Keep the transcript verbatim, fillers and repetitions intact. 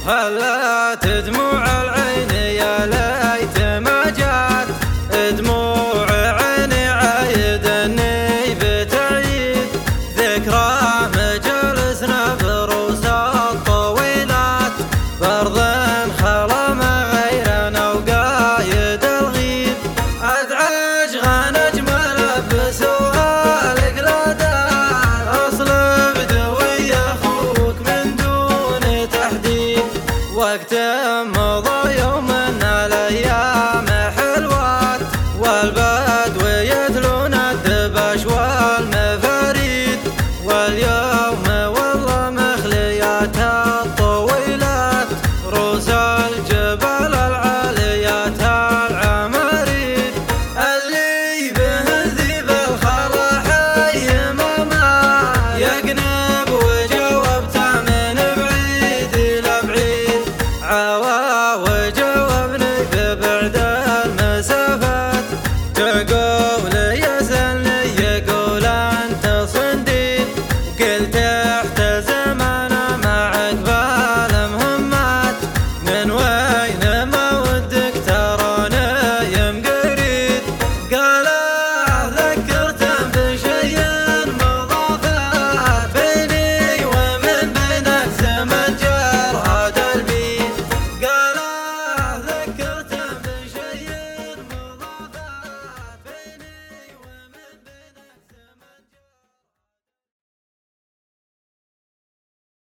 هلت دموع العين يا ليت ما جات دموع عيني عايدني بتعيد ذكرى مجالسنا بروس الطويلات برض خلا ما غيرنا وقايد الغيد ازعج غان اجمل بسوها القلادات اصل بدوي اخوك من دون تحديد وقت مضى يوم من الايام حلوات والبدو يدلون الدبش والمفاريد واليوم والله مخليات الطويلات روس الجبال العاليات العماريد اللي به ذيب الخلا حي ماما يقنب وجاوبت من بعيد الى بعيد